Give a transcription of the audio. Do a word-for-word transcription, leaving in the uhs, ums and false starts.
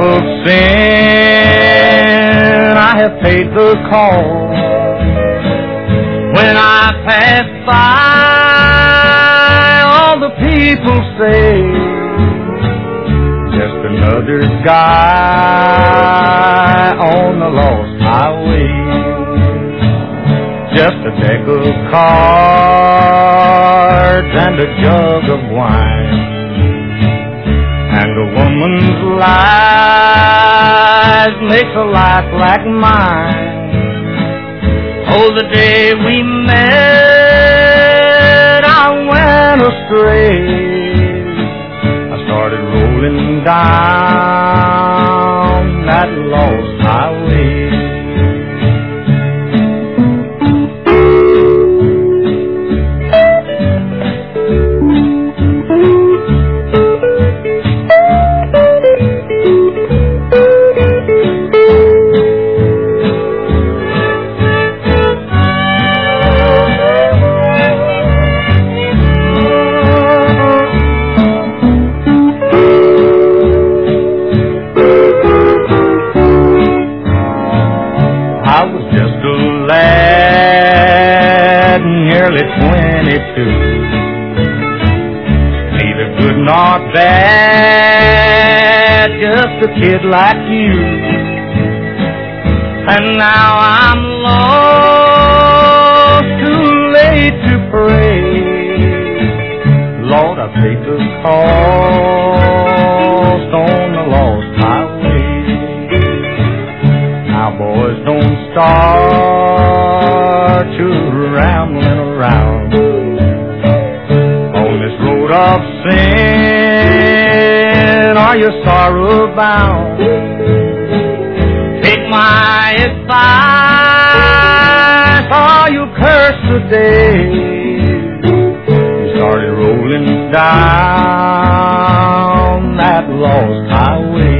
of sin, I have paid the cost. When I pass by, all the people say, just another guy on the lost highway. Just a deck of cards and a jug of wine, and a woman's lies makes a life like mine. Oh, the day we met, I went astray. I started rolling down that lost highway. Not bad, just a kid like you. And now I'm lost, too late to pray. Lord, I paid the cost on the lost highway. Now boys, don't start to rambling around on this road of sin, are you sorrow bound? Take my advice, or you curse the day you started rolling down that lost highway.